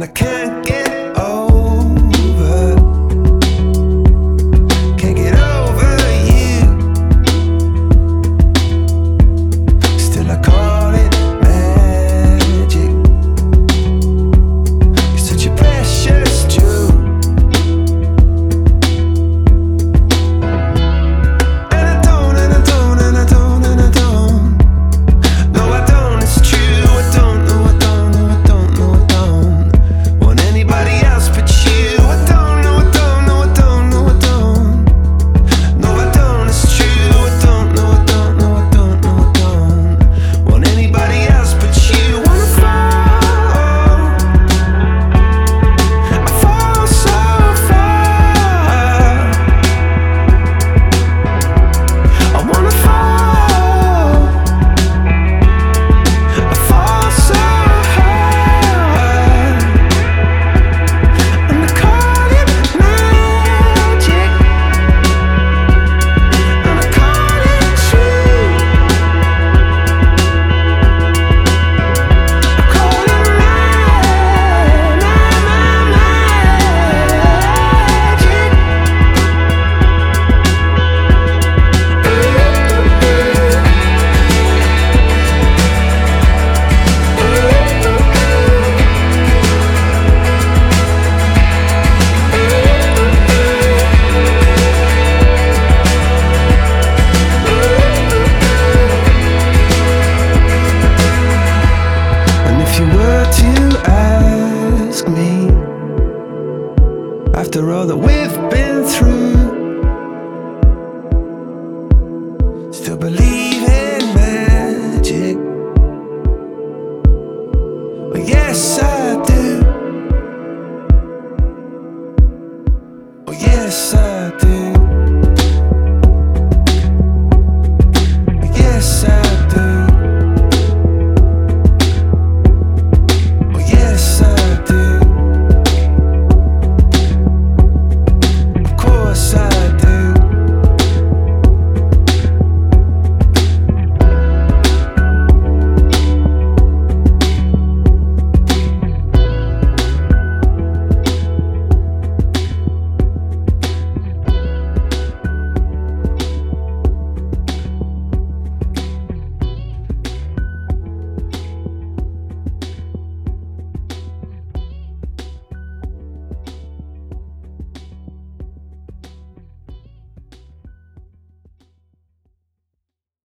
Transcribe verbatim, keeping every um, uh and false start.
I can't get over, can't get over you. Still I call it magic. You're such a precious jewel, and I don't, and I don't, and I don't, and I don't. No, I don't. It's true. I don't. No, I don't. No, I don't. No, I don't want anybody else but you. I don't. No, I don't. No, I don't. No, I don't. No, I don't. It's true. I don't. No, I don't. No, I don't. No, I don't want anybody else but you. Wanna fall, I fall so far. I wanna fall, I fall so hard, and I call it magic, and I call it true. I call it ma- ma- ma- And if you were to ask me, after all that we've been through, still believe it.